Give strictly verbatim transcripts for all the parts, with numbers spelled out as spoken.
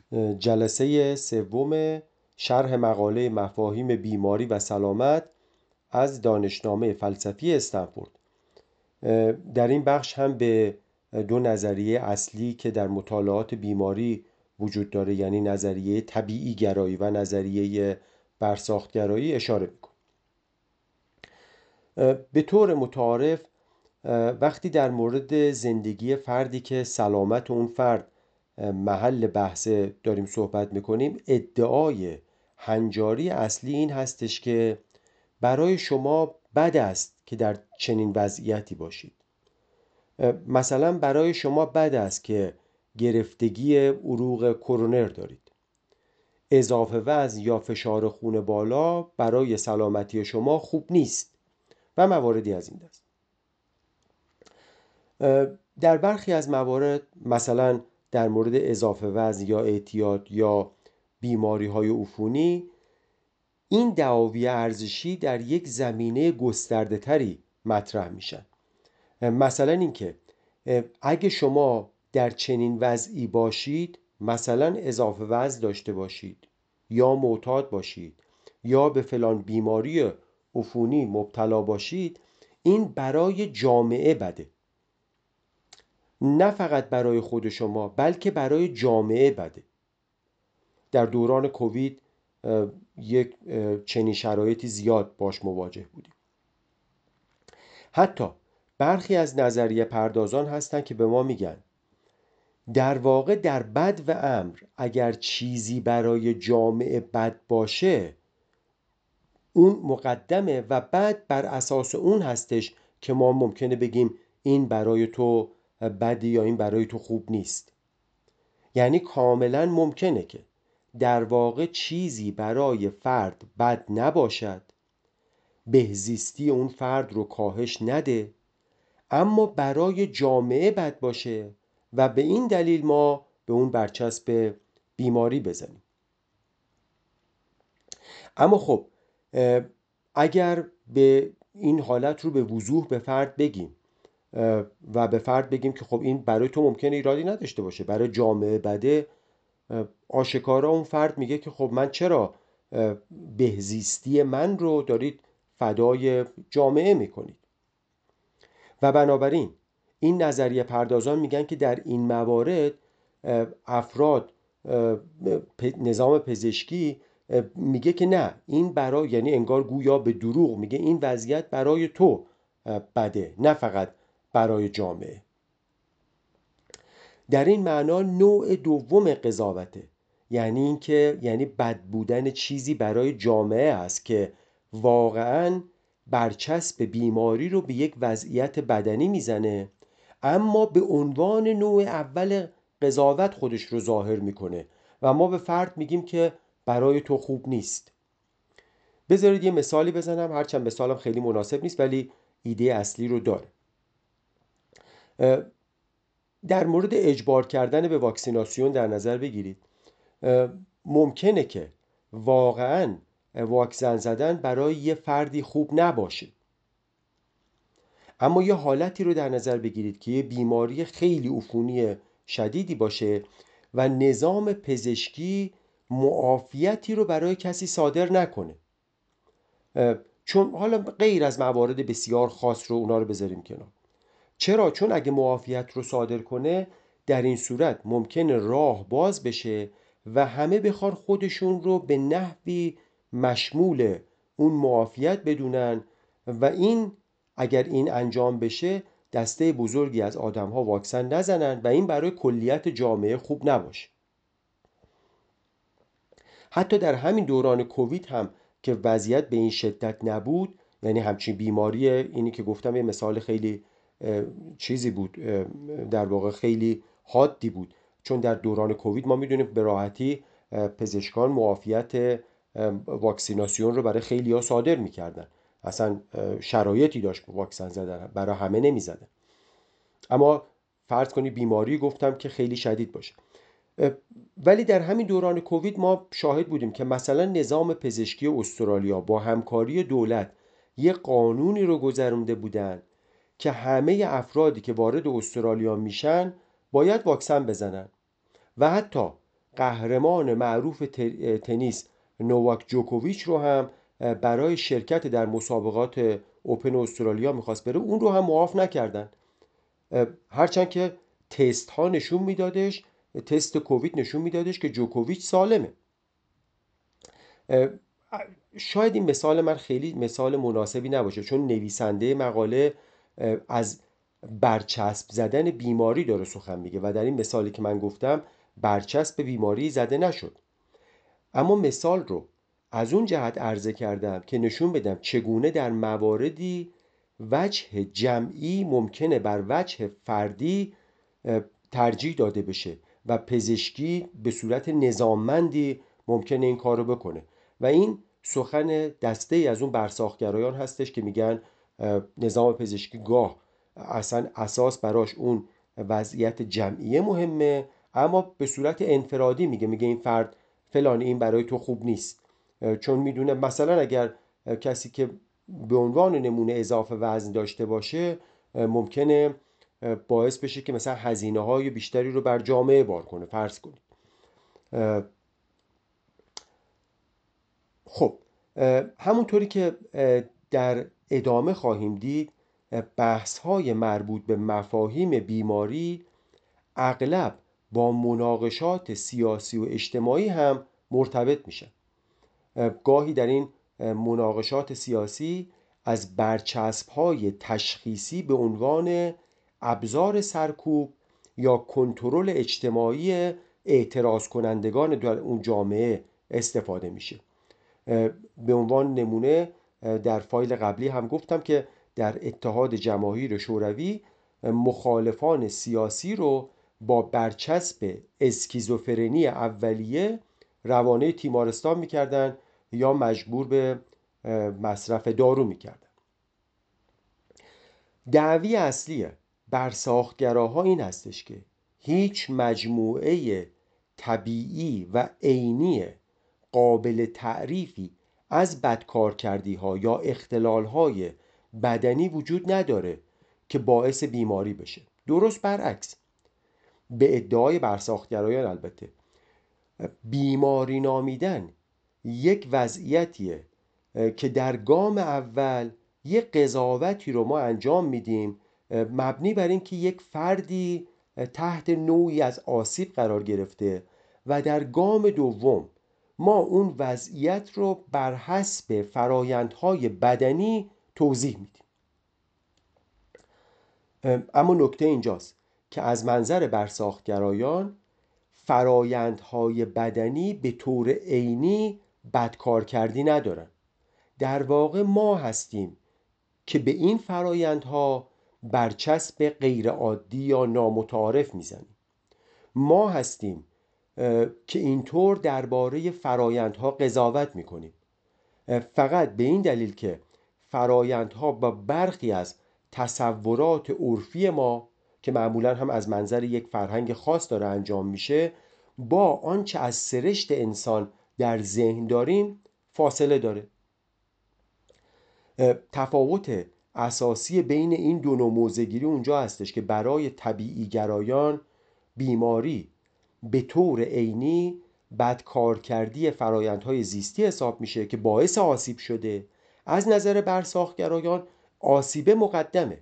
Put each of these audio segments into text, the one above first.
جلسه سوم شرح مقاله مفاهیم بیماری و سلامت از دانشنامه فلسفی استنفورد. در این بخش هم به دو نظریه اصلی که در مطالعات بیماری وجود داره، یعنی نظریه طبیعی گرایی و نظریه برساخت گرایی اشاره میکنم. به طور متعارف وقتی در مورد زندگی فردی که سلامت اون فرد محل بحث داریم صحبت میکنیم، ادعای هنجاری اصلی این هستش که برای شما بد است که در چنین وضعیتی باشید. مثلا برای شما بد است که گرفتگی عروق کرونر دارید. اضافه وزن یا فشار خون بالا برای سلامتی شما خوب نیست و مواردی از این دست. در برخی از موارد، مثلا در مورد اضافه وزن یا اعتیاد یا بیماری های عفونی، این دعاوی ارزشی در یک زمینه گسترده تری مطرح میشن. مثلا اینکه اگه شما در چنین وضعی باشید، مثلا اضافه وزن داشته باشید یا معتاد باشید یا به فلان بیماری عفونی مبتلا باشید، این برای جامعه بده. نه فقط برای خود شما بلکه برای جامعه بده. در دوران کووید یک چنین شرایطی زیاد باش مواجه بودیم. حتی برخی از نظریه پردازان هستند که به ما میگن در واقع در بد و امر اگر چیزی برای جامعه بد باشه، اون مقدمه و بعد بر اساس اون هستش که ما ممکنه بگیم این برای تو بدی یا این برای تو خوب نیست. یعنی کاملا ممکنه که در واقع چیزی برای فرد بد نباشد، بهزیستی اون فرد رو کاهش نده، اما برای جامعه بد باشه و به این دلیل ما به اون برچسب بیماری بزنیم. اما خب اگر به این حالت رو به وضوح به فرد بگیم و به فرد بگیم که خب این برای تو ممکنه ایرادی نداشته باشه، برای جامعه بده، آشکارا اون فرد میگه که خب من چرا بهزیستی من رو دارید فدای جامعه میکنید. و بنابراین این نظریه پردازان میگن که در این موارد افراد، نظام پزشکی میگه که نه، این برای، یعنی انگار گویا به دروغ میگه این وضعیت برای تو بده، نه فقط برای جامعه. در این معنا نوع دوم قضاوته، یعنی اینکه یعنی بد بودن چیزی برای جامعه است که واقعاً برچسب بیماری رو به یک وضعیت بدنی میزنه، اما به عنوان نوع اول قضاوت خودش رو ظاهر میکنه و ما به فرد میگیم که برای تو خوب نیست. بذارید یه مثالی بزنم، هرچند مثالم خیلی مناسب نیست ولی ایده اصلی رو داره. در مورد اجبار کردن به واکسیناسیون در نظر بگیرید. ممکنه که واقعاً واکسن زدن برای یه فردی خوب نباشه، اما یه حالتی رو در نظر بگیرید که یه بیماری خیلی عفونی شدیدی باشه و نظام پزشکی معافیتی رو برای کسی صادر نکنه. چون حالا غیر از موارد بسیار خاص رو اونا رو بذاریم کنار. چرا؟ چون اگه معافیت رو صادر کنه، در این صورت ممکنه راه باز بشه و همه بخوان خودشون رو به نحوی مشمول اون معافیت بدونن و این اگر این انجام بشه دسته بزرگی از آدم‌ها واکسن نزنن و این برای کلیت جامعه خوب نباشه. حتی در همین دوران کووید هم که وضعیت به این شدت نبود، یعنی همچین بیماری، اینی که گفتم یه مثال خیلی چیزی بود، در واقع خیلی حادی بود، چون در دوران کووید ما میدونیم به راحتی پزشکان معافیت واکسیناسیون رو برای خیلی ها صادر میکردن، اصلا شرایطی داشت واکسن زدن، برای همه نمیزدن. اما فرض کنی بیماری گفتم که خیلی شدید باشه. ولی در همین دوران کووید ما شاهد بودیم که مثلا نظام پزشکی استرالیا با همکاری دولت یه قانونی رو گذرونده بودن که همه افرادی که وارد استرالیا میشن باید واکسن بزنن و حتی قهرمان معروف تنیس نوواک جوکوویچ رو هم برای شرکت در مسابقات اوپن استرالیا میخواست بره، اون رو هم معاف نکردن، هرچند که تست ها نشون میدادش، تست کووید نشون میدادش که جوکوویچ سالمه. شاید این مثال من خیلی مثال مناسبی نباشه، چون نویسنده مقاله از برچسب زدن بیماری داره سخن میگه و در این مثالی که من گفتم برچسب بیماری زده نشد. اما مثال رو از اون جهت عرضه کردم که نشون بدم چگونه در مواردی وجه جمعی ممکنه بر وجه فردی ترجیح داده بشه و پزشکی به صورت نظاممندی ممکنه این کارو بکنه و این سخن دسته ای از اون برساختگرایان هستش که میگن نظام پزشکی گاه اصلا اساس براش اون وضعیت جمعیه مهمه، اما به صورت انفرادی میگه میگه این فرد فلان این برای تو خوب نیست، چون میدونه مثلا اگر کسی که به عنوان نمونه اضافه وزن داشته باشه ممکنه باعث بشه که مثلا هزینه های بیشتری رو بر جامعه بار کنه، فرض کنید. خب همونطوری که در ادامه خواهیم دید بحث های مربوط به مفاهیم بیماری اغلب با مناقشات سیاسی و اجتماعی هم مرتبط میشن. گاهی در این مناقشات سیاسی از برچسب های تشخیصی به عنوان ابزار سرکوب یا کنترل اجتماعی اعتراض کنندگان در اون جامعه استفاده میشه. به عنوان نمونه در فایل قبلی هم گفتم که در اتحاد جماهیر شوروی مخالفان سیاسی رو با برچسب اسکیزوفرنی اولیه روانه تیمارستان میکردن یا مجبور به مصرف دارو میکردن. دعوی اصلی برساختگراها این هستش که هیچ مجموعه طبیعی و عینی قابل تعریفی از بدکارکردی ها یا اختلال های بدنی وجود نداره که باعث بیماری بشه. درست برعکس، به ادعای برساختگرایان البته بیماری نامیدن یک وضعیتیه که در گام اول یک قضاوتی رو ما انجام میدیم مبنی بر این که یک فردی تحت نوعی از آسیب قرار گرفته و در گام دوم ما اون وضعیت رو بر حسب فرایندهای بدنی توضیح میدیم. اما نکته اینجاست که از منظر برساختگرایان فرایندهای بدنی به طور عینی بدکارکردی ندارن. در واقع ما هستیم که به این فرایندها برچسب غیرعادی یا نامتعارف میزنیم. ما هستیم که اینطور درباره فرایندها قضاوت میکنیم، فقط به این دلیل که فرایندها با برخی از تصورات عرفی ما که معمولا هم از منظر یک فرهنگ خاص داره انجام میشه با آنچه از سرشت انسان در ذهن داریم فاصله داره. تفاوت اساسی بین این دو نوع موضع‌گیری اونجا هستش که برای طبیعی گرایان بیماری به طور عینی بدکارکردی فرایندهای زیستی حساب میشه که باعث آسیب شده. از نظر برساختگرایان آسیب مقدمه.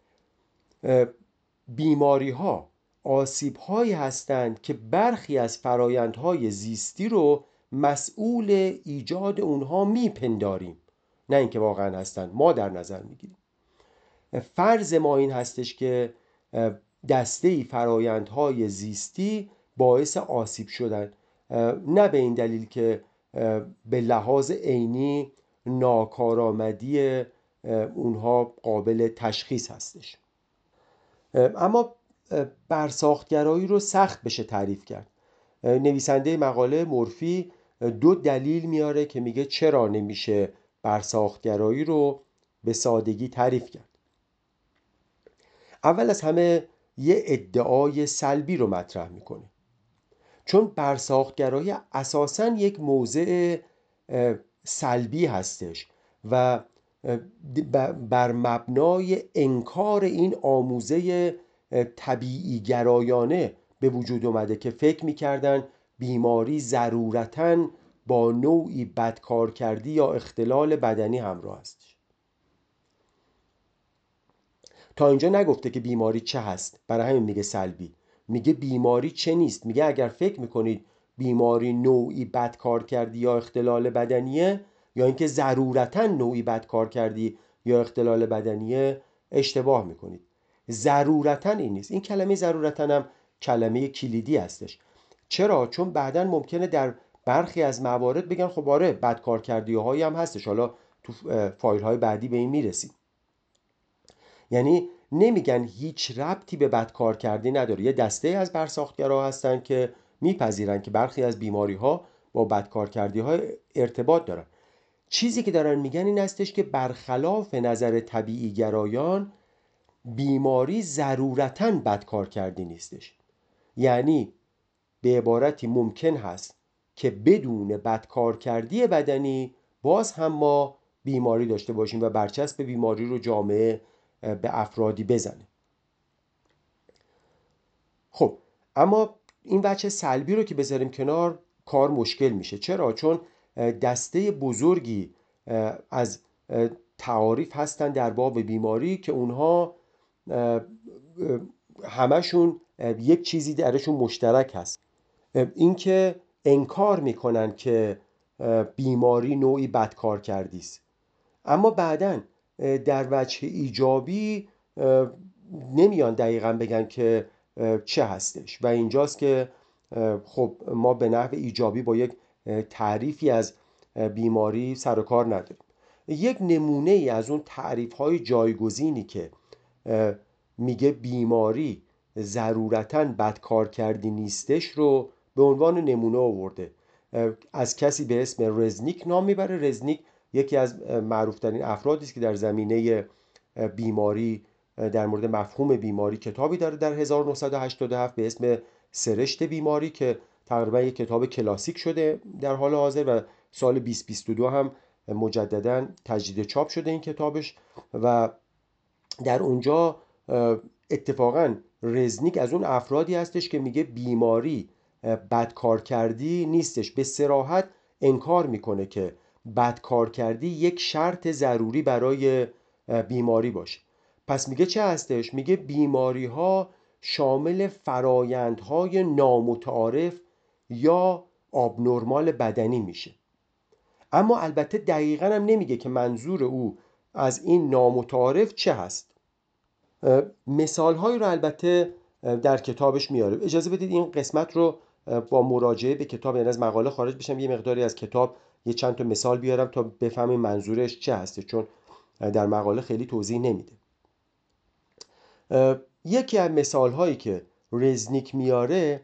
بیماری ها آسیب هایی هستند که برخی از فرایندهای زیستی رو مسئول ایجاد اونها میپنداریم، نه اینکه واقعا هستند، ما در نظر میگیریم. فرض ما این هستش که دسته‌ای فرایندهای زیستی باعث آسیب شدن، نه به این دلیل که به لحاظ عینی ناکارآمدی اونها قابل تشخیص هستش. اما برساختگرایی رو سخت بشه تعریف کرد. نویسنده مقاله مورفی دو دلیل میاره که میگه چرا نمیشه برساختگرایی رو به سادگی تعریف کرد. اول از همه یه ادعای سلبی رو مطرح میکنه، چون برساختگرایی اساساً یک موضع سلبی هستش و بر مبنای انکار این آموزه طبیعی گرایانه به وجود اومده که فکر میکردن بیماری ضرورتاً با نوعی بدکارکردی یا اختلال بدنی همراه است. تا اینجا نگفته که بیماری چه هست، برای همین میگه سلبی. میگه بیماری چه نیست. میگه اگر فکر میکنید بیماری نوعی بدکارکردی یا اختلال بدنیه، یا اینکه ضرورتاً نوعی بدکارکردی یا اختلال بدنیه، اشتباه میکنید. ضرورتاً این نیست. این کلمه ضرورتاً هم کلمه کلیدی هستش. چرا؟ چون بعداً ممکنه در برخی از موارد بگن خب آره بدکارکردی هایی هم هستش، حالا تو فایل های بعدی به این میرسیم. یعنی نمیگن هیچ ربطی به بدکارکردی نداره. یه دسته از برساختگرا هستن که میپذیرن که برخی از بیماری ها با بدکارکردی ها ارتباط دارن. چیزی که دارن میگن این هستش که برخلاف نظر طبیعی گرایان، بیماری ضرورتاً بدکارکردی نیستش. یعنی به عبارتی ممکن هست که بدون بدکارکردی بدنی باز هم ما بیماری داشته باشیم و برچسب بیماری رو جامعه به افرادی بزنه. خب اما این وجه سلبی رو که بذاریم کنار، کار مشکل میشه. چرا؟ چون دسته بزرگی از تعاریف هستن در باب بیماری که اونها همشون یک چیزی درشون مشترک هست، اینکه انکار میکنن که بیماری نوعی بدکارکردی است. اما بعداً در وجه ایجابی نمیان دقیقاً بگن که چه هستش و اینجاست که خب ما به نحو ایجابی با یک تعریفی از بیماری سر و کار نداریم. یک نمونه ای از اون تعریف های جایگزینی که میگه بیماری ضرورتاً بدکارکردی نیستش رو به عنوان نمونه آورده. از کسی به اسم رزنیک نام میبره. رزنیک یکی از معروفترین افرادی است که در زمینه بیماری، در مورد مفهوم بیماری کتابی داره در هزار و نهصد و هشتاد و هفت به اسم سرشت بیماری که تقریبا یک کتاب کلاسیک شده در حال حاضر و سال بیست بیست و دو هم مجددا تجدید چاپ شده این کتابش. و در اونجا اتفاقا رزنیک از اون افرادی هستش که میگه بیماری بدکارکردی نیستش. به صراحت انکار میکنه که بدکارکردی یک شرط ضروری برای بیماری باشه. پس میگه چه هستش؟ میگه بیماری ها شامل فرایندهای نامتعارف یا آبنرمال بدنی میشه. اما البته دقیقاً هم نمیگه که منظور او از این نامتعارف چه هست. مثال هایی رو البته در کتابش میاره. اجازه بدید این قسمت رو با مراجعه به کتاب، یعنی از مقاله خارج بشم، یه مقداری از کتاب یه چند تا مثال بیارم تا بفهمیم منظورش چه هسته، چون در مقاله خیلی توضیح نمیده. یکی از مثال هایی که رزنیک میاره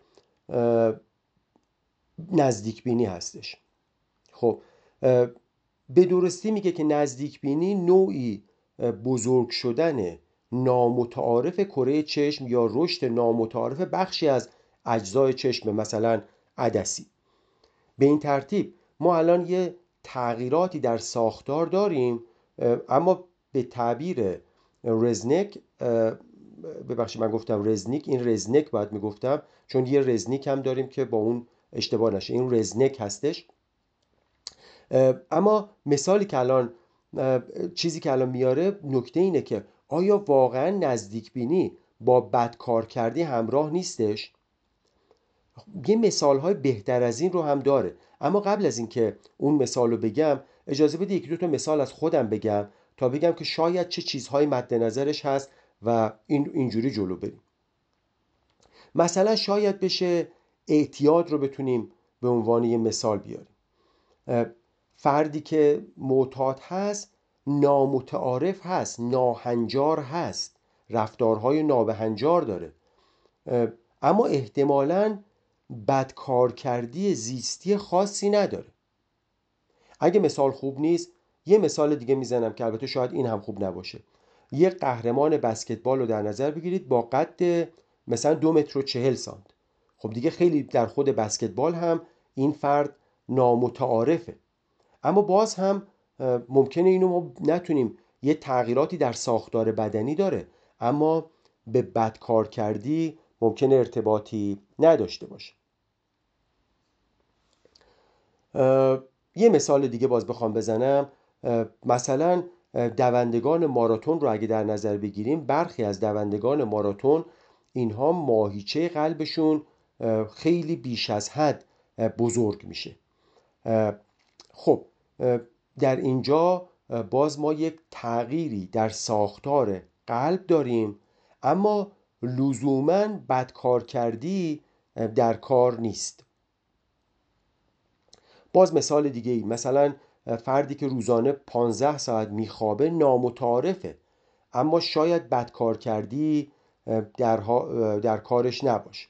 نزدیک بینی هستش. خب به درستی میگه که نزدیک بینی نوعی بزرگ شدن نامتعارف کره چشم یا رشد نامتعارف بخشی از اجزای چشم، مثلا عدسی. به این ترتیب ما الان یه تغییراتی در ساختار داریم، اما به تعبیر رزنیک، ببخشید من گفتم رزنیک، این رزنیک باید میگفتم چون یه رزنیک هم داریم که با اون اشتباه نشه، این رزنیک هستش. اما مثالی که الان چیزی که الان میاره نکته اینه که آیا واقعا نزدیک بینی با بدکارکردی همراه نیستش؟ یه مثالهای بهتر از این رو هم داره. اما قبل از اینکه اون مثال رو بگم، اجازه بده یکی دو تا مثال از خودم بگم تا بگم که شاید چه چیزهایی مد نظرش هست و این اینجوری جلو بریم. مثلا شاید بشه اعتیاد رو بتونیم به عنوان یه مثال بیاریم. فردی که معتاد هست نامتعارف هست، ناهنجار هست، رفتارهای نابهنجار داره، اما احتمالاً بدکارکردی زیستی خاصی نداره. اگه مثال خوب نیست یه مثال دیگه میزنم که البته شاید این هم خوب نباشه. یه قهرمان بسکتبال رو در نظر بگیرید با قد مثلا دو متر و چهل سانت. خب دیگه خیلی در خود بسکتبال هم این فرد نامتعارفه، اما باز هم ممکنه اینو ما نتونیم، یه تغییراتی در ساختار بدنی داره اما به بدکارکردی ممکنه ارتباطی نداشته باشه. یه مثال دیگه باز بخوام بزنم، مثلا دوندگان ماراتون رو اگه در نظر بگیریم، برخی از دوندگان ماراتون اینها ماهیچه قلبشون خیلی بیش از حد بزرگ میشه. خب در اینجا باز ما یک تغییری در ساختار قلب داریم، اما لزوماً بدکارکردی در کار نیست. باز مثال دیگه ای، مثلا فردی که روزانه پانزده ساعت میخوابه نامتعارفه، اما شاید بدکارکردی در, در کارش نباشه.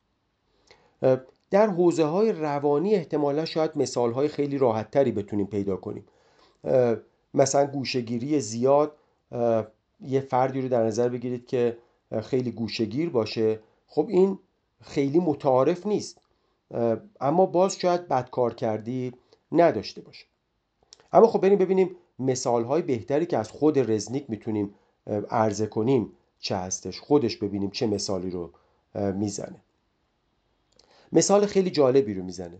در حوزه های روانی احتمالا شاید مثال های خیلی راحت تری بتونیم پیدا کنیم. مثلا گوشه‌گیری زیاد، یه فردی رو در نظر بگیرید که خیلی گوشه‌گیر باشه، خب این خیلی متعارف نیست، اما باز شاید بدکارکردی نداشته باشه. اما خب بریم ببینیم مثال‌های بهتری که از خود رزنیک میتونیم عرضه کنیم چه هستش، خودش ببینیم چه مثالی رو میزنه. مثال خیلی جالبی رو میزنه.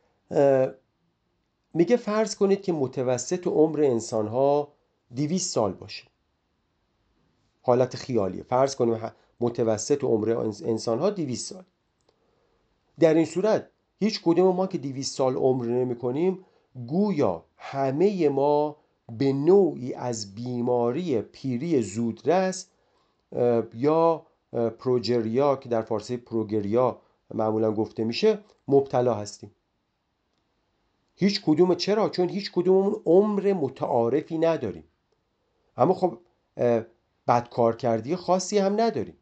میگه فرض کنید که متوسط عمر انسان‌ها دویست سال باشه. حالت خیالیه، فرض کنیم متوسط عمر انسان‌ها دویست سال. در این صورت هیچ کدوم ما که دویست سال عمر نمی کنیم، گویا همه ما به نوعی از بیماری پیری زودرس یا پروجریا که در فارسی پروگریا معمولا گفته میشه مبتلا هستیم. هیچ کدوم. چرا؟ چون هیچ کدوممون عمر متعارفی نداریم، اما خب بدکارکردی خاصی هم نداریم.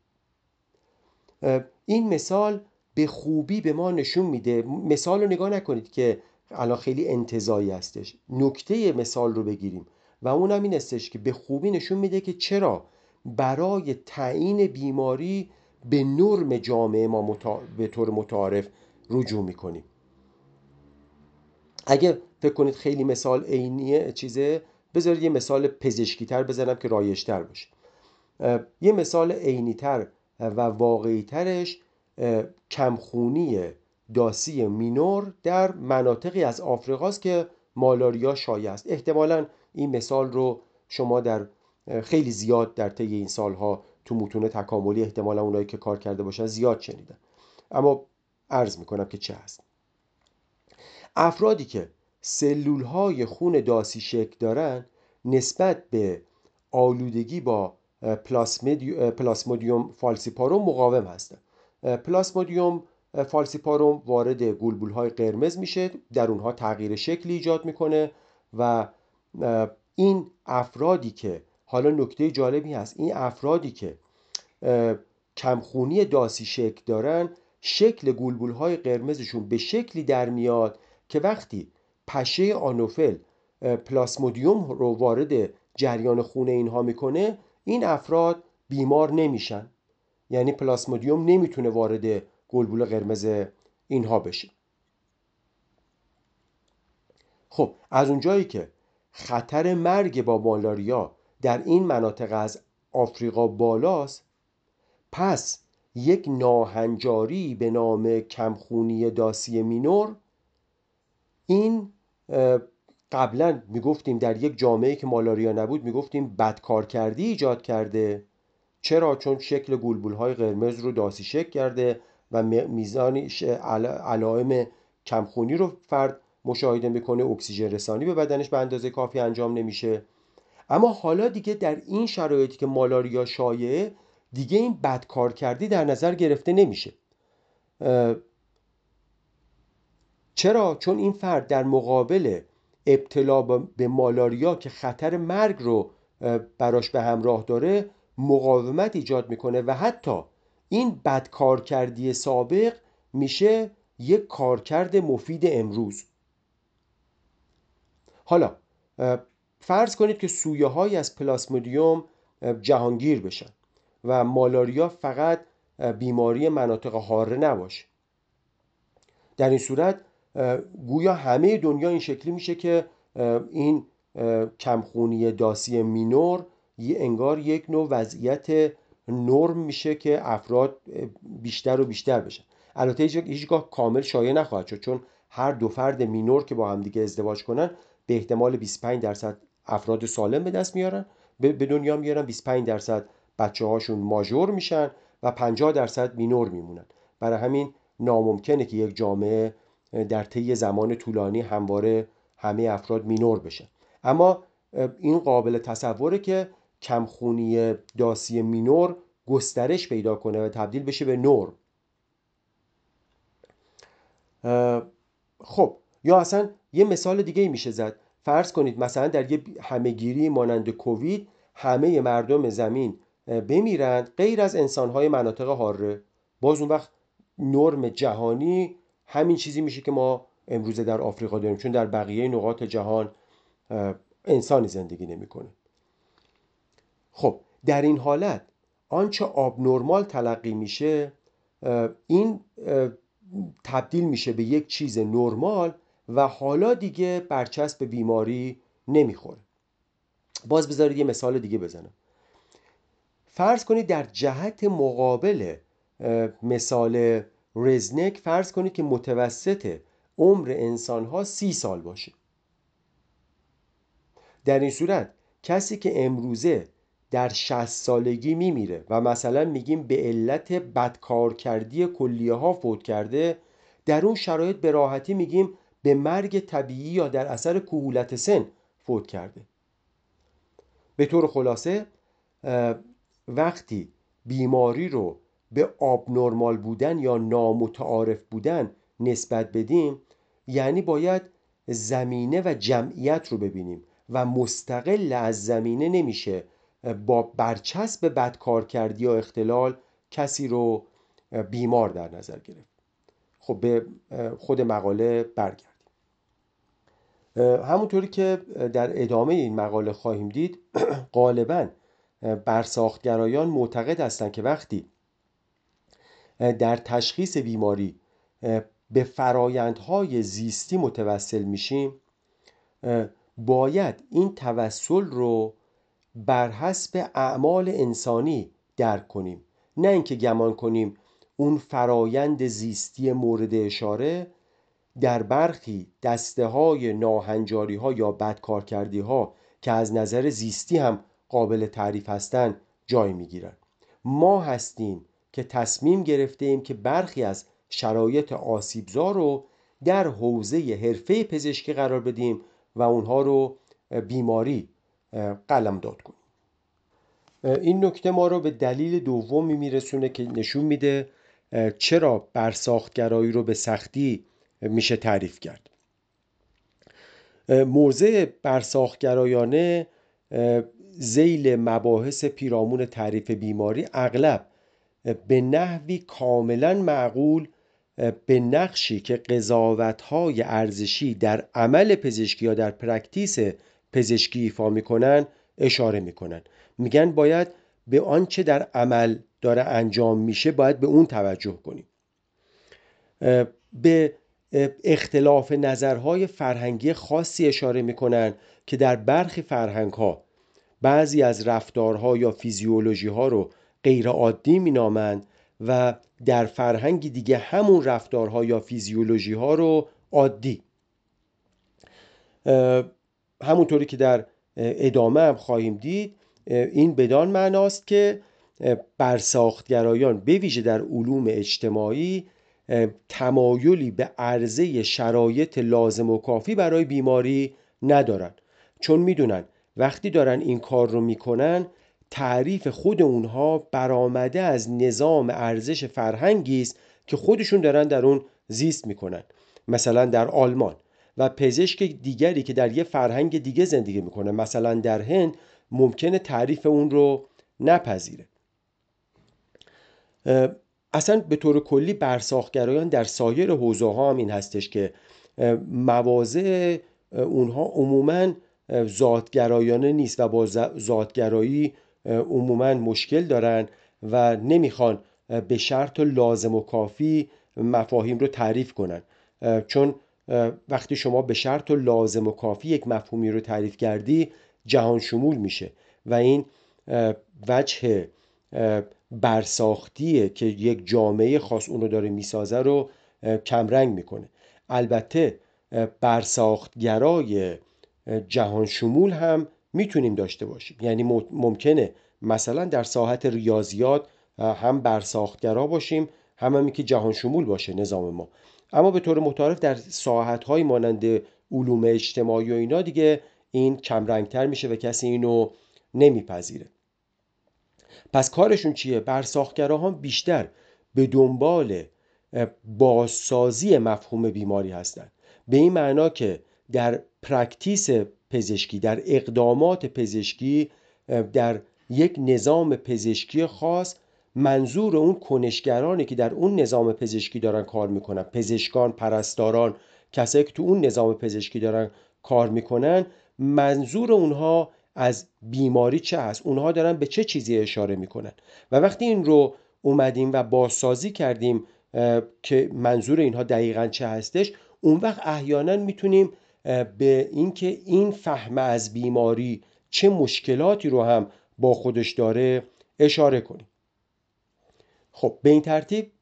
این مثال به خوبی به ما نشون میده، مثال رو نگاه نکنید که الان خیلی انتزاعی هستش، نکته مثال رو بگیریم و اونم این استش که به خوبی نشون میده که چرا برای تعیین بیماری به نرم جامعه ما متع... به طور متعارف رجوع میکنیم. اگه فکر کنید خیلی مثال عینیه چیزه، بذارید یه مثال پزشکی تر بزنم که رایج تر باشه. یه مثال عینی تر و واقعی ترش کمخونی داسی مینور در مناطقی از آفریقاست که مالاریا شایع است. احتمالاً این مثال رو شما در خیلی زیاد در طی این سالها تو متون تکاملی احتمالاً اونایی که کار کرده باشن زیاد شنیدن، اما عرض میکنم که چه هست. افرادی که سلولهای خون داسی شکل دارن نسبت به آلودگی با پلاسمودیوم فالسیپاروم مقاوم هستن. پلاسمودیوم فالسیپاروم وارد گلبولهای قرمز میشه، در اونها تغییر شکلی ایجاد میکنه و این افرادی که، حالا نکته جالبی هست، این افرادی که کمخونی داسی شکل دارن، شکل گلبولهای قرمزشون به شکلی در میاد که وقتی پشه آنوفل پلاسمودیوم رو وارد جریان خون اینها میکنه، این افراد بیمار نمیشن، یعنی پلاسمودیوم نمیتونه وارد گلبول قرمز اینها بشه. خب از اونجایی که خطر مرگ با مالاریا در این مناطق از آفریقا بالاست، پس یک ناهنجاری به نام کمخونی داسی مینور، این قبلا میگفتیم در یک جامعه که مالاریا نبود میگفتیم بدکارکردی ایجاد کرده. چرا؟ چون شکل گلبولهای قرمز رو داسی شکل کرده و میزان علائم کمخونی رو فرد مشاهده میکنه، اکسیژن رسانی به بدنش به اندازه کافی انجام نمیشه. اما حالا دیگه در این شرایطی که مالاریا شایعه، دیگه این بدکارکردی در نظر گرفته نمیشه. چرا؟ چون این فرد در مقابل ابتلا به مالاریا که خطر مرگ رو براش به همراه داره مقاومت ایجاد میکنه و حتی این بدکارکردی سابق میشه یک کارکرد مفید امروز. حالا فرض کنید که سویه های از پلاسمودیوم جهانگیر بشن و مالاریا فقط بیماری مناطق حاره نباشه. در این صورت گویا همه دنیا این شکلی میشه که این کمخونی داسی مینور یه انگار یک نوع وضعیت نرم میشه که افراد بیشتر و بیشتر بشن. البته هیچگاه کامل شایع نخواهد شد، چون هر دو فرد مینور که با هم دیگه ازدواج کنن به احتمال بیست و پنج درصد افراد سالم به دست میارن، به دنیا میارن، بیست و پنج درصد بچه هاشون ماژور میشن و پنجاه درصد مینور میمونن. برای همین ناممکنه که یک جامعه در طی زمان طولانی همواره همه افراد مینور بشن. اما این قابل تصوره که کمخونی داسی مینور گسترش پیدا کنه و تبدیل بشه به نور. خب یا اصلا یه مثال دیگه میشه زد. فرض کنید مثلا در یه همهگیری مانند کووید همه مردم زمین بمیرند غیر از انسانهای مناطق حاره. باز اون وقت نرم جهانی همین چیزی میشه که ما امروزه در آفریقا داریم، چون در بقیه نقاط جهان انسانی زندگی نمیکنه. خب در این حالت آنچه آب نرمال تلقی میشه این تبدیل میشه به یک چیز نرمال و حالا دیگه برچسب بیماری نمیخوره. باز بذارید یه مثال دیگه بزنم. فرض کنید در جهت مقابل مثال رزنک فرض کنید که متوسط عمر انسان‌ها سی سال باشه. در این صورت کسی که امروزه در شصت سالگی میمیره و مثلا میگیم به علت بدکارکردی کلیه ها فوت کرده، در اون شرایط به راحتی میگیم به مرگ طبیعی یا در اثر کهولت سن فوت کرده. به طور خلاصه وقتی بیماری رو به آب نرمال بودن یا نامتعارف بودن نسبت بدیم، یعنی باید زمینه و جمعیت رو ببینیم و مستقل از زمینه نمیشه با برچسب بدکارکردی یا اختلال کسی رو بیمار در نظر گرفت. خب به خود مقاله برگردیم. همونطوری که در ادامه این مقاله خواهیم دید غالباً برساختگرایان معتقد هستند که وقتی در تشخیص بیماری به فرایندهای زیستی متوسل میشیم باید این توسل رو بر حسب اعمال انسانی درک کنیم، نه اینکه گمان کنیم اون فرایند زیستی مورد اشاره در برخی دسته های ناهنجاری ها یا بدکارکردی ها که از نظر زیستی هم قابل تعریف هستند جای میگیرن. ما هستیم که تصمیم گرفته ایم که برخی از شرایط آسیبزا رو در حوزه حرفه پزشکی قرار بدیم و اونها رو بیماری قلمداد کنیم. این نکته ما رو به دلیل دومی میرسونه که نشون میده چرا برساختگرایی رو به سختی میشه تعریف کرد. موضع برساختگرایانه ذیل مباحث پیرامون تعریف بیماری اغلب به نحوی کاملا معقول به نقشی که قضاوت‌های ارزشی در عمل پزشکی یا در پرکتیس پزشکی ایفا میکنن اشاره میکنن. میگن باید به آنچه در عمل داره انجام میشه باید به اون توجه کنیم. به اختلاف نظرهای فرهنگی خاصی اشاره میکنن که در برخی فرهنگ‌ها بعضی از رفتارها یا فیزیولوژی‌ها رو غیر عادی مینامند و در فرهنگی دیگه همون رفتارها یا فیزیولوژی‌ها رو عادی. همونطوری که در ادامه هم خواهیم دید این بدان معناست که برساختگرایان به ویژه در علوم اجتماعی تمایلی به عرضه شرایط لازم و کافی برای بیماری ندارن، چون میدونن وقتی دارن این کار رو میکنن تعریف خود اونها برآمده از نظام ارزش فرهنگی است که خودشون دارن در اون زیست میکنن. مثلا در آلمان و پزشک دیگری که در یه فرهنگ دیگه زندگی میکنه، مثلا در هند، ممکنه تعریف اون رو نپذیره. اصلا به طور کلی برساختگرایان در سایر حوزه ها هم این هستش که مواضع اونها عموماً ذاتگرایانه نیست و با ذاتگرایی عموماً مشکل دارن و نمیخوان به شرط لازم و کافی مفاهیم رو تعریف کنن، چون وقتی شما به شرط لازم و کافی یک مفهومی رو تعریف کردی جهان شمول میشه و این وجه برساختیه که یک جامعه خاص اونو داره میسازه رو کمرنگ میکنه. البته برساختگرای جهان شمول هم میتونیم داشته باشیم. یعنی ممکنه مثلا در ساحت ریاضیات هم برساختگرا باشیم، هم همی که جهان شمول باشه نظام ما، اما به طور متعارف در ساحت‌های مانند علوم اجتماعی و اینا دیگه این کمرنگتر میشه و کسی اینو نمیپذیره. پس کارشون چیه؟ برساختگراها بیشتر به دنبال بازسازی مفهوم بیماری هستن، به این معنا که در پرکتیس پزشکی، در اقدامات پزشکی، در یک نظام پزشکی خاص، منظور اون کنشگرانی که در اون نظام پزشکی دارن کار میکنن، پزشکان، پرستاران، کسایی که تو اون نظام پزشکی دارن کار میکنن، منظور اونها از بیماری چه هست، اونها دارن به چه چیزی اشاره میکنن. و وقتی این رو اومدیم و بازسازی کردیم که منظور اینها دقیقاً چه هستش، اون وقت احیانا میتونیم به اینکه این فهم از بیماری چه مشکلاتی رو هم با خودش داره اشاره کنیم. خب به این ترتیب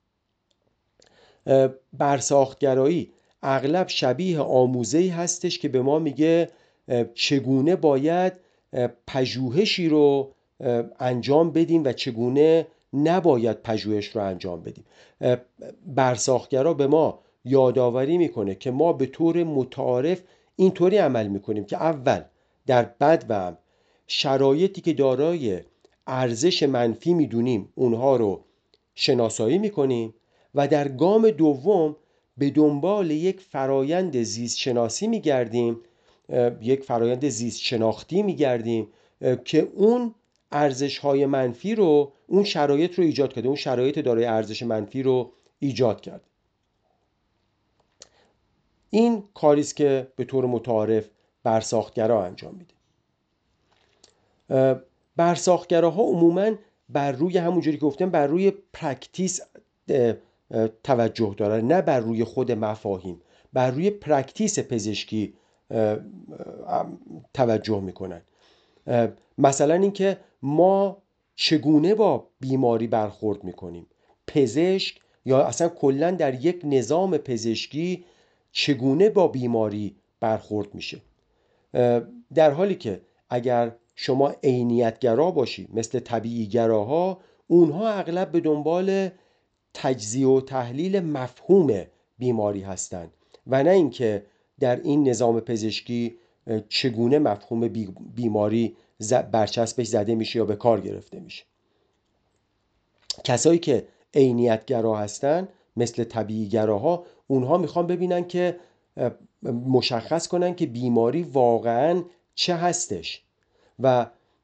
برساختگرایی اغلب شبیه آموزه‌ای هستش که به ما میگه چگونه باید پژوهشی رو انجام بدیم و چگونه نباید پژوهش رو انجام بدیم. برساختگرا به ما یادآوری میکنه که ما به طور متعارف اینطوری عمل میکنیم که اول در بدو شرایطی که دارای ارزش منفی میدونیم اونها رو شناسایی میکنیم و در گام دوم به دنبال یک فرایند زیست شناسی میگردیم، یک فرایند زیست شناختی میگردیم که اون ارزش های منفی رو، اون شرایط رو ایجاد کرده، اون شرایط دارای ارزش منفی رو ایجاد کرد. این کاریست که به طور متعارف برساختگرا انجام میده. برساختگراها عموماً بر روی همونجوری که گفتم بر روی پرکتیس توجه دارن، نه بر روی خود مفاهیم، بر روی پرکتیس پزشکی توجه میکنن. مثلا اینکه ما چگونه با بیماری برخورد میکنیم، پزشک یا اصلا کلا در یک نظام پزشکی چگونه با بیماری برخورد میشه، در حالی که اگر شما عینیت‌گرا باشی مثل طبیعی گراها، اونها اغلب به دنبال تجزیه و تحلیل مفهوم بیماری هستند و نه اینکه در این نظام پزشکی چگونه مفهوم بیماری برچسبش زده میشه یا به کار گرفته میشه. کسایی که عینیت‌گرا هستن مثل طبیعی گراها، اونها میخوان ببینن که مشخص کنن که بیماری واقعاً چه هستش و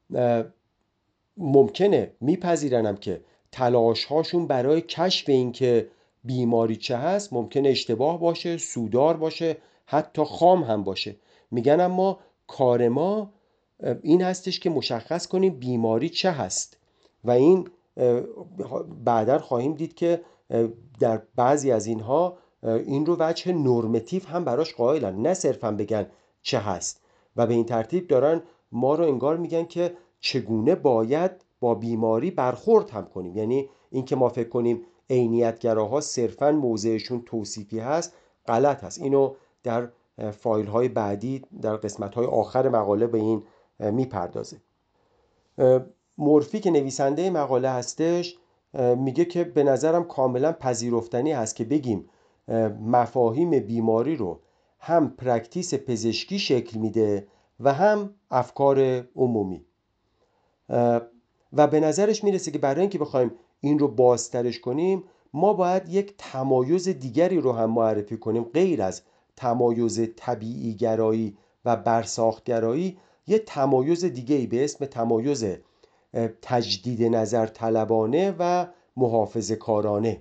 ممکنه میپذیرنم که تلاش هاشون برای کشف این که بیماری چه هست ممکنه اشتباه باشه، سودار باشه، حتی خام هم باشه. میگن اما کار ما این هستش که مشخص کنیم بیماری چه هست و این بعداً خواهیم دید که در بعضی از اینها این رو وجه نورمتیو هم براش قائلن، نه صرفاً بگن چه هست، و به این ترتیب دارن ما رو انگار میگن که چگونه باید با بیماری برخورد هم کنیم. یعنی این که ما فکر کنیم عینیت‌گراها صرفاً موضعشون توصیفی هست غلط هست. اینو در فایل های بعدی در قسمت های آخر مقاله به این میپردازه. مورفی که نویسنده مقاله هستش میگه که به نظرم کاملا پذیرفتنی هست که بگیم مفاهیم بیماری رو هم پرکتیس پزشکی شکل میده و هم افکار عمومی، و به نظرش میرسه که برای اینکه بخوایم این رو بازترش کنیم ما باید یک تمایز دیگری رو هم معرفی کنیم غیر از تمایز طبیعی گرایی و برساختگرایی، یه تمایز دیگه‌ای به اسم تمایز تجدید نظر طلبانه و محافظه کارانه.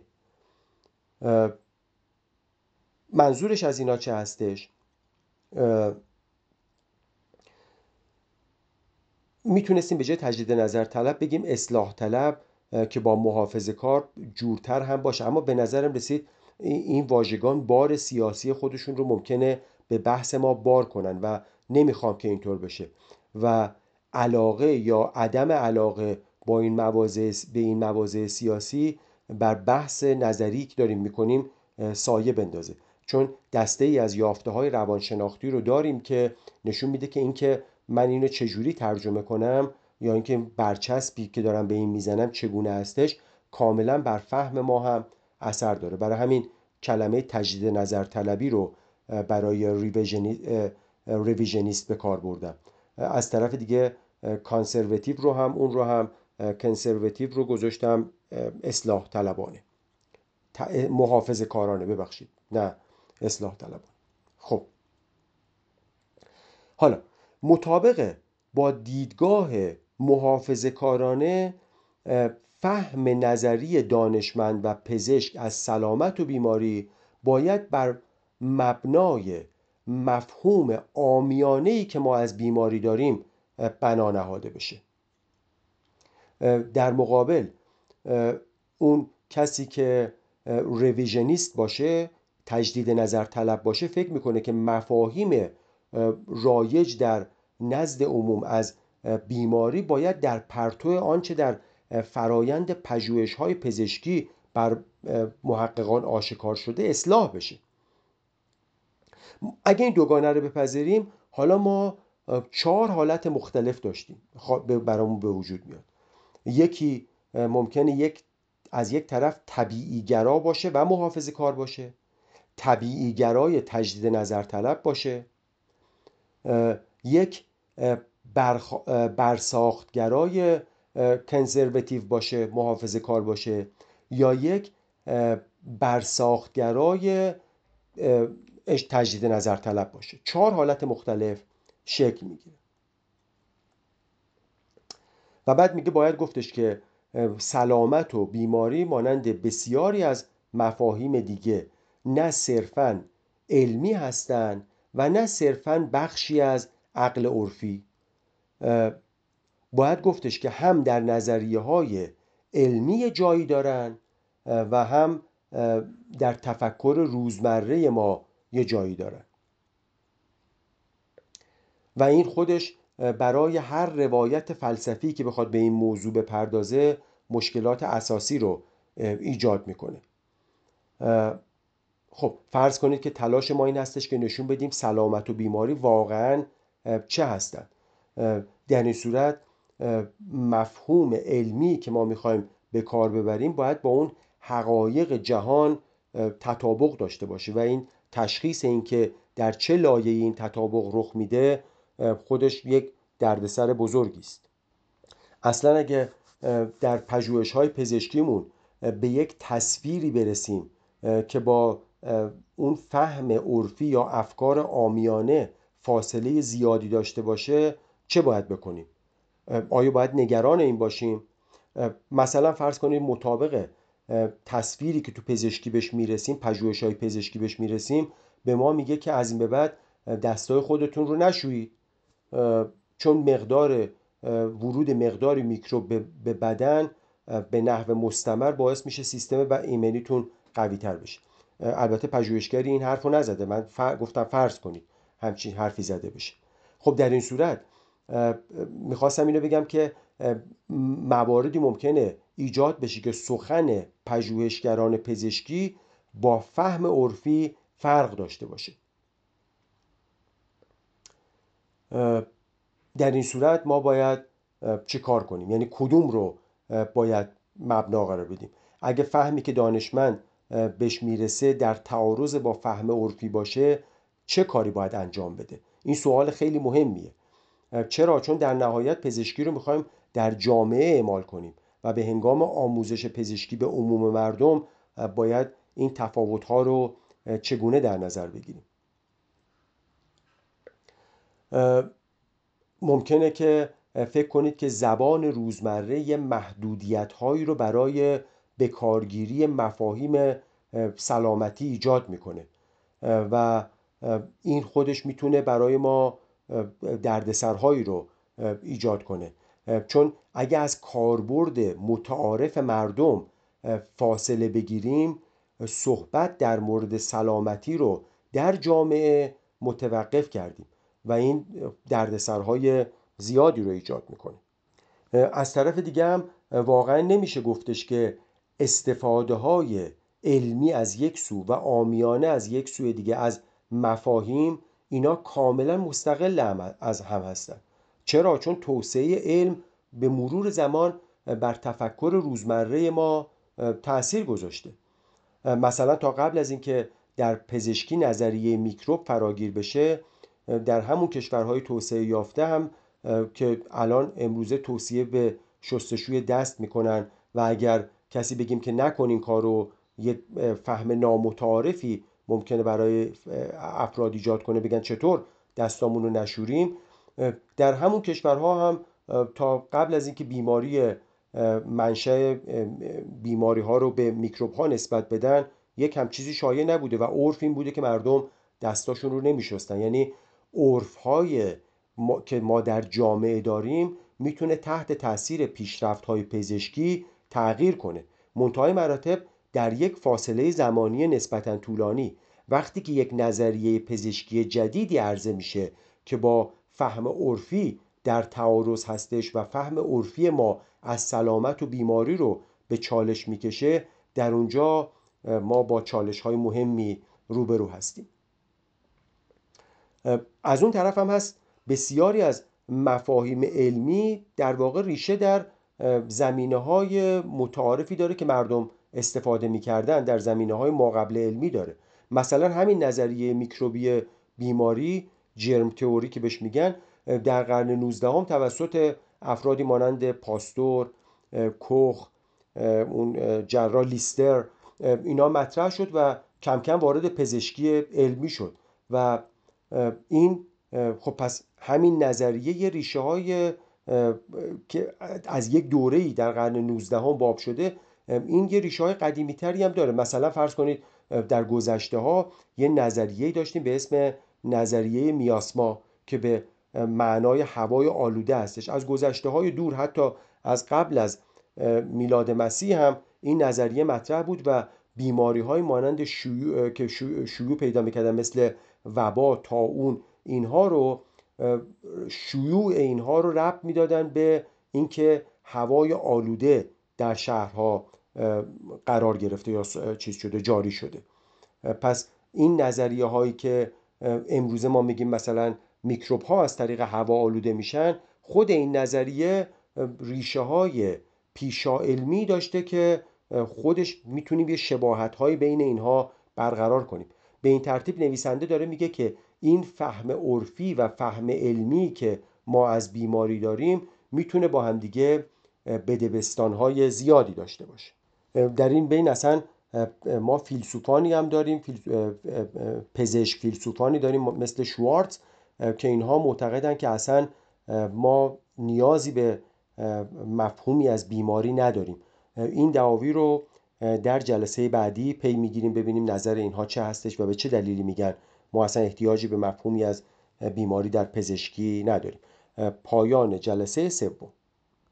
منظورش از اینا چه هستش؟ میتونستیم به جای تجدید نظر طلب بگیم اصلاح طلب که با محافظه کار جورتر هم باشه، اما به نظرم رسید این واژگان بار سیاسی خودشون رو ممکنه به بحث ما بار کنن و نمیخوام که اینطور بشه و علاقه یا عدم علاقه با این مواضع به این مواضع سیاسی بر بحث نظری که داریم میکنیم سایه بندازه. چون دسته ای از یافته های روانشناختی رو داریم که نشون میده که اینکه من اینو چجوری ترجمه کنم یا اینکه برچسبی که دارم به این میزنم چگونه هستش کاملا بر فهم ما هم اثر داره. برای همین کلمه تجدید نظر طلبی رو برای ریویژنیست به کار بردم. از طرف دیگه کانسرواتیو رو هم اون رو هم کنسرواتیو رو گذاشتم اصلاح طلبانه، محافظه کارانه، ببخشید، نه اصلاح طلبانه. خب حالا مطابق با دیدگاه محافظه کارانه، فهم نظری دانشمند و پزشک از سلامت و بیماری باید بر مبنای مفهوم عامیانه‌ای که ما از بیماری داریم بنا نهاده بشه. در مقابل اون کسی که ریویژنیست باشه، تجدید نظر طلب باشه، فکر میکنه که مفاهیم رایج در نزد عموم از بیماری باید در پرتو آنچه در فرایند پژوهش‌های پزشکی بر محققان آشکار شده اصلاح بشه. اگه این دوگانه رو بپذیریم، حالا ما چهار حالت مختلف داشتیم برامون به وجود میاد. یکی ممکنه یک از یک طرف طبیعی گرا باشه و محافظه کار باشه، طبیعی گرای تجدید نظر طلب باشه، یک برخ... برساختگرای کنسرواتیو باشه، محافظه کار باشه، یا یک برساختگرای تجدید نظر طلب باشه. چهار حالت مختلف شکل میگیره و بعد میگه باید گفتش که سلامت و بیماری مانند بسیاری از مفاهیم دیگه نه صرفاً علمی هستند و نه صرفاً بخشی از عقل عرفی. باید گفتش که هم در نظریه های علمی جایی دارن و هم در تفکر روزمره ما یه جایی دارن و این خودش برای هر روایت فلسفی که بخواد به این موضوع بپردازه مشکلات اساسی رو ایجاد میکنه. خب فرض کنید که تلاش ما این هستش که نشون بدیم سلامت و بیماری واقعاً چه هستند. در این صورت مفهوم علمی که ما میخوایم به کار ببریم باید با اون حقایق جهان تطابق داشته باشه و این تشخیص این که در چه لایه‌ای این تطابق رخ میده خودش یک دردسر بزرگی است. اصلا اگه در پژوهش‌های پزشکیمون به یک تصویری برسیم که با اون فهم عرفی یا افکار عامیانه فاصله زیادی داشته باشه، چه باید بکنیم؟ آیا باید نگران این باشیم؟ مثلا فرض کنید مطابق تصویری که تو پزشکی بهش میرسیم، پژوهش‌های پزشکی بهش میرسیم، به ما میگه که از این به بعد دستای خودتون رو نشویید چون مقدار ورود مقداری میکروب به بدن به نحو مستمر باعث میشه سیستم ایمنیتون قوی تر بشه. البته پژوهشگری این حرفو نزده، من ف... گفتم فرض کنید همچین حرفی زده بشه. خب در این صورت میخواستم اینو بگم که مواردی ممکنه ایجاد بشه که سخن پژوهشگران پزشکی با فهم عرفی فرق داشته باشه. در این صورت ما باید چه کار کنیم؟ یعنی کدوم رو باید مبنا قرار بدیم؟ اگه فهمی که دانشمند بهش میرسه در تعارض با فهم عرفی باشه، چه کاری باید انجام بده؟ این سوال خیلی مهمیه. چرا؟ چون در نهایت پزشکی رو میخوایم در جامعه اعمال کنیم و به هنگام آموزش پزشکی به عموم مردم باید این تفاوت‌ها رو چگونه در نظر بگیریم. ممکنه که فکر کنید که زبان روزمره یه محدودیت‌هایی رو برای بکارگیری مفاهیم سلامتی ایجاد میکنه و این خودش میتونه برای ما دردسرهایی رو ایجاد کنه، چون اگه از کاربرد متعارف مردم فاصله بگیریم، صحبت در مورد سلامتی رو در جامعه متوقف کردیم و این دردسرهای زیادی رو ایجاد میکنه. از طرف دیگه هم واقعا نمیشه گفتش که استفاده های علمی از یک سو و عامیانه از یک سوی دیگه از مفاهیم، اینا کاملا مستقل از هم هستن. چرا؟ چون توسعه علم به مرور زمان بر تفکر روزمره ما تأثیر گذاشته. مثلا تا قبل از اینکه در پزشکی نظریه میکروب فراگیر بشه، در همون کشورهای توسعه یافته هم که الان امروزه توصیه به شستشوی دست میکنن و اگر کسی بگیم که نکن این کارو، یه فهم نامتعارفی ممکنه برای افراد ایجاد کنه، بگن چطور دستامون رو نشوریم. در همون کشورها هم تا قبل از اینکه بیماری منشأ بیماری ها رو به میکروب ها نسبت بدن، یک هم چیزی شایع نبوده و عرف این بوده که مردم دستاشون رو نمیشستن. یعنی عرف های ما که ما در جامعه داریم میتونه تحت تاثیر پیشرفت های پزشکی تغییر کنه. منتهای مراتب در یک فاصله زمانی نسبتاً طولانی، وقتی که یک نظریه پزشکی جدیدی عرضه میشه که با فهم عرفی در تعارض هستش و فهم عرفی ما از سلامت و بیماری رو به چالش میکشه، در اونجا ما با چالش های مهمی روبرو هستیم. از اون طرف هم هست بسیاری از مفاهیم علمی در واقع ریشه در زمینه های متعارفی داره که مردم استفاده میکردن، در زمینه های ماقبل علمی داره. مثلا همین نظریه میکروبی بیماری، جرم تئوری که بهش میگن، در قرن نوزدهم توسط افرادی مانند پاستور، کوخ، اون جراح لیستر، اینا مطرح شد و کم کم وارد پزشکی علمی شد. و این خب پس همین نظریه یه ریشه های که از یک دوره‌ای در قرن نوزدهم باب شده، این یه ریشه های قدیمی تری هم داره. مثلا فرض کنید در گذشته ها یه نظریه‌ای داشتیم به اسم نظریه میاسما که به معنای هوای آلوده هستش. از گذشته های دور، حتی از قبل از میلاد مسیح هم این نظریه مطرح بود و بیماری های مانند شیوع که شیوع پیدا میکردن مثل وبا، طاعون، اینها رو شیوع اینها رو ربط میدادن به اینکه هوای آلوده در شهرها قرار گرفته یا چیز شده، جاری شده. پس این نظریه هایی که امروزه ما میگیم مثلا میکروب ها از طریق هوا آلوده میشن، خود این نظریه ریشه های پیشا علمی داشته که خودش میتونیم یه شباهت های بین اینها برقرار کنیم. به این ترتیب نویسنده داره میگه که این فهم عرفی و فهم علمی که ما از بیماری داریم میتونه با هم دیگه بدبستان‌های زیادی داشته باشه. در این بین اصلا ما فیلسوفانی هم داریم، پزشک فیلسوفانی داریم مثل شوارتز که اینها معتقدن که اصلا ما نیازی به مفهومی از بیماری نداریم. این دعاوی رو در جلسه بعدی پی میگیریم، ببینیم نظر اینها چه هستش و به چه دلیلی میگن ما اصلا احتیاجی به مفهومی از بیماری در پزشکی نداریم. پایان جلسه سوم.